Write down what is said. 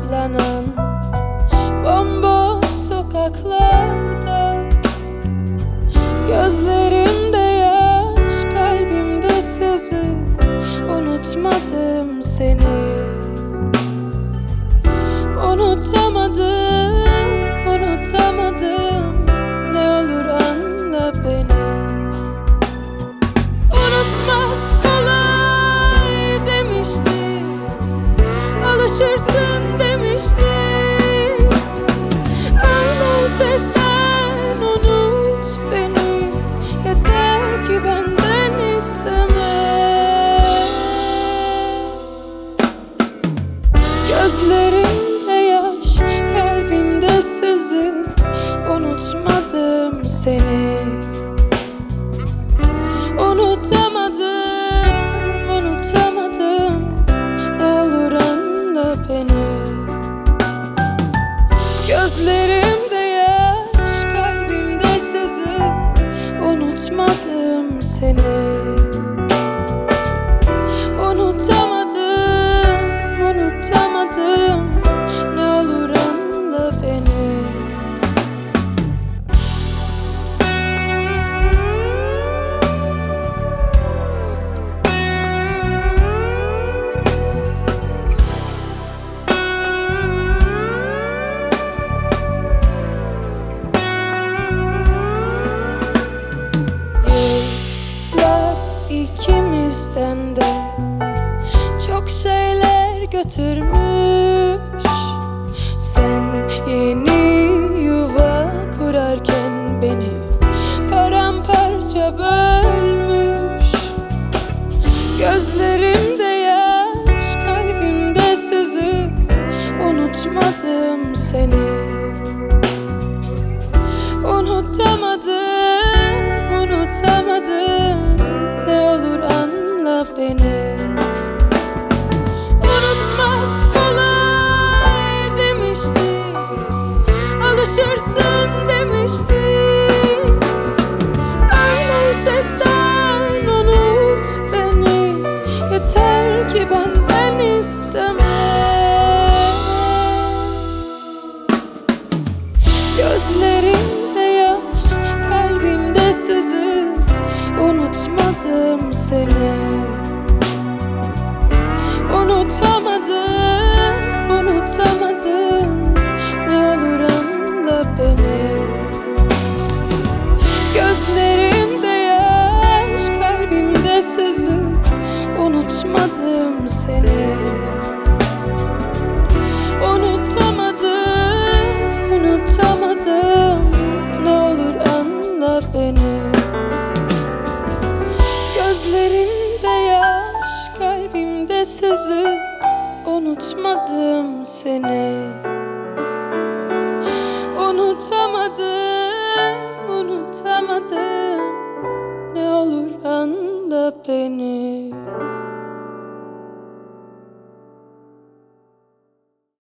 saklanan bomboş sokaklarda. Gözlerimde yaş, kalbimde sızı. Unutmadım seni. Unutamadım, unutamadım. Ne olur anla beni. Unutmak kolay demişti, alışırsın demişti. Öyleyse sen unut beni, yeter ki benden isteme. Gözlerimde yaş, kalbimde sızı. Unutmadım seni. Unutamadım, unutamadım. Ne olur anla beni. Gözlerimde yaş, kalbimde sızı. Unutmadım seni. Unutamadım, unutamadım. Ne olur anla beni. İkimizden de çok şeyler götürmüş. Sen yeni yuva kurarken beni paramparça bölmüş. Gözlerimde yaş, kalbimde sızı. Unutmadım seni. Unutamadım, unutamadım. Ne olur anla beni. Unutmak kolay demişti, alışırsın demişti. Öyleyse sen unut beni, yeter ki benden isteme. Gözlerimde yaş, kalbimde sızı. Unutmadım seni. Unutamadım, unutamadım. Ne olur anla beni. Gözlerimde yaş, kalbimde sızı. Unutmadım seni. Unutamadım, unutamadım. Ne olur anla beni. Gözlerimde yaş, kalbimde sızı. Unutmadım seni. Unutamadım, unutamadım. Ne olur anla beni.